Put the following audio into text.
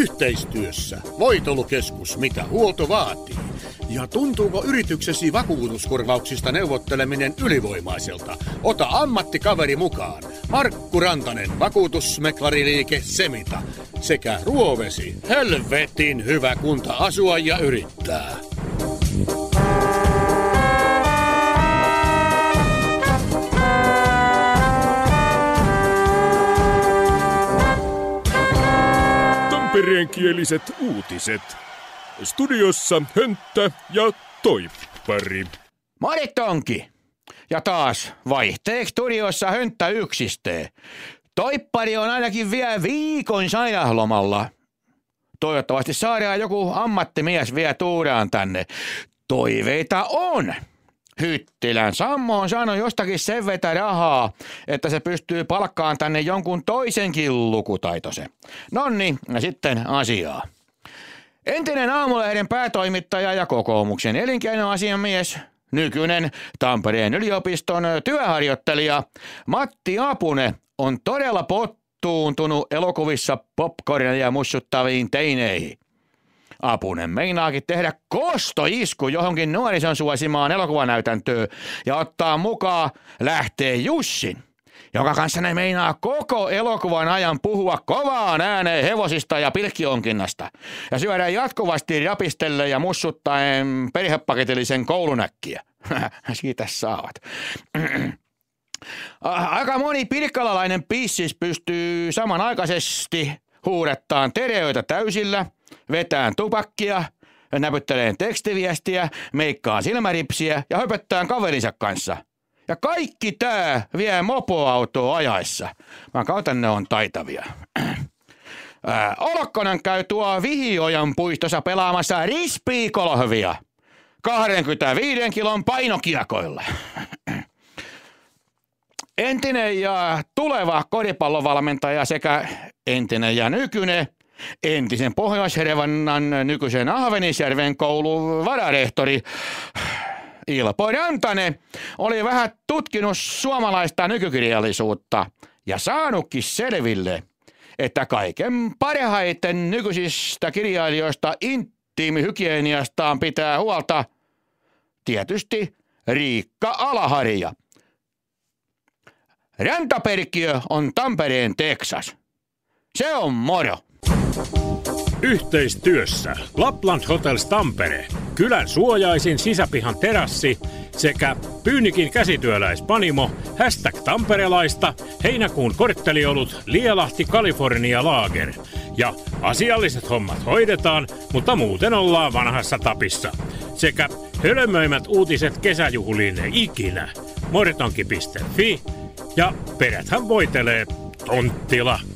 Yhteistyössä Voitelukeskus, mitä huolto vaatii. Ja tuntuuko yrityksesi vakuutuskorvauksista neuvotteleminen ylivoimaiselta? Ota ammattikaveri mukaan. Markku Rantanen, vakuutusmeklariliike Semita. Sekä Ruovesi, helvetin hyvä kunta asua ja yrittää. Tampereenkieliset uutiset. Studiossa Hönttä ja Toippari. Maritonki! Ja taas vaihteeksi studiossa Hönttä yksistee. Toippari on ainakin vielä viikon sairauslomalla. Toivottavasti saadaan joku ammattimies vielä tuuraan tänne. Toiveita on. Hyttilän Sammo on saanut jostakin sen vetä rahaa, että se pystyy palkkaan tänne jonkun toisenkin lukutaitoisen. Nonni, ja sitten asiaa. Entinen Aamulehden päätoimittaja ja kokoomuksen elinkeinoasiamies, nykyinen Tampereen yliopiston työharjoittelija Matti Apune on todella pottuuntunut elokuvissa popcornia mussuttaviin teineihin. Apunen meinaakin tehdä kostoisku johonkin nuorison suosimaan elokuvanäytäntöön ja ottaa mukaan Lähtee Jussin, jonka kanssa ne meinaa koko elokuvan ajan puhua kovaan ääneen hevosista ja pilkkionkinnasta ja syödä jatkuvasti rapistelle ja mussuttaen perhepaketillisen koulunäkkiä. Siitä saavat. Aika moni pirkkalalainen pissis pystyy samanaikaisesti huudettaan tereytä täysillä, vetään tupakkia, näpytteleen tekstiviestiä, meikkaa silmäripsiä ja höpöttään kaverinsa kanssa. Ja kaikki tää vie mopoautoa ajaessa. Mä kautan ne on taitavia. Olokkonen käy tuo Vihiojan puistossa pelaamassa rispiikolhvia 25 kilon painokiekoilla. Entinen ja tuleva koripallovalmentaja sekä entinen ja nykyinen entisen Pohjois-Hervannan nykyisen Ahvenisjärven koulun vararehtori Ilpo Rantanen oli vähän tutkinut suomalaista nykykirjallisuutta ja saanutkin selville, että kaiken parhaiten nykyisistä kirjailijoista intiimihygieniastaan pitää huolta tietysti Riikka Alaharja. Rantaperkiö on Tampereen Texas. Se on moro. Yhteistyössä Lapland Hotels Tampere, kylän suojaisin sisäpihan terassi sekä Pyynikin käsityöläispanimo, #tamperelaista, heinäkuun kortteliolut Lielahti California Lager. Ja asialliset hommat hoidetaan, mutta muuten ollaan vanhassa tapissa. Sekä hölmöimät uutiset kesäjuhliin ikinä. Mortonki.fi ja peräthän voitelee Tonttila.